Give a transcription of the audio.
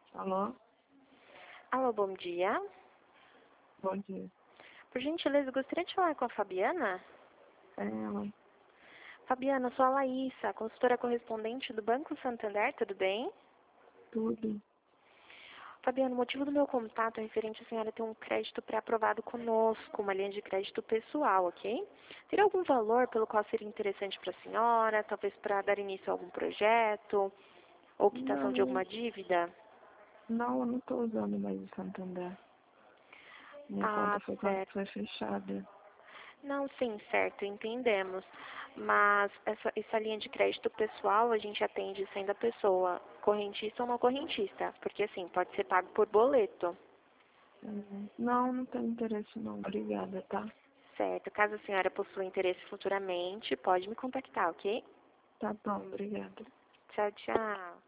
Alô? Alô, bom dia. Bom dia. Por gentileza, eu gostaria de falar com a Fabiana. É ela, Fabiana, eu sou a Laísa, consultora correspondente do Banco Santander, tudo bem? tudo. Fabiana, o motivo do meu contato é referente à senhora ter um crédito pré-aprovado conosco, uma linha de crédito pessoal, ok? Teria algum valor pelo qual seria interessante para a senhora, talvez para dar início a algum projeto, ou quitação de Não, alguma dívida? não, eu não tô usando mais o Santander. Minha Ah, conta foi certo. fechada. Não, sim, certo, entendemos. Mas essa linha de crédito pessoal a gente atende sendo a pessoa correntista ou não correntista, porque assim, pode ser pago por boleto, Não, não tenho interesse não. Obrigada, tá? certo? Caso a senhora possua interesse futuramente, pode me contactar, ok? Tá bom, obrigada. Tchau, tchau.